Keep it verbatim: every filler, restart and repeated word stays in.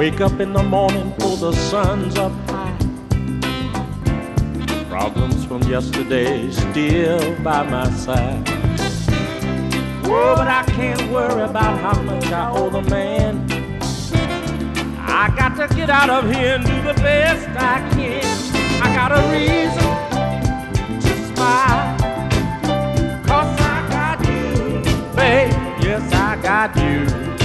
Wake up in the morning for the sun's up high. Problems from yesterday still by my side. Oh, but I can't worry about how much I owe the man. I got to get out of here and do the best I can. I got a reason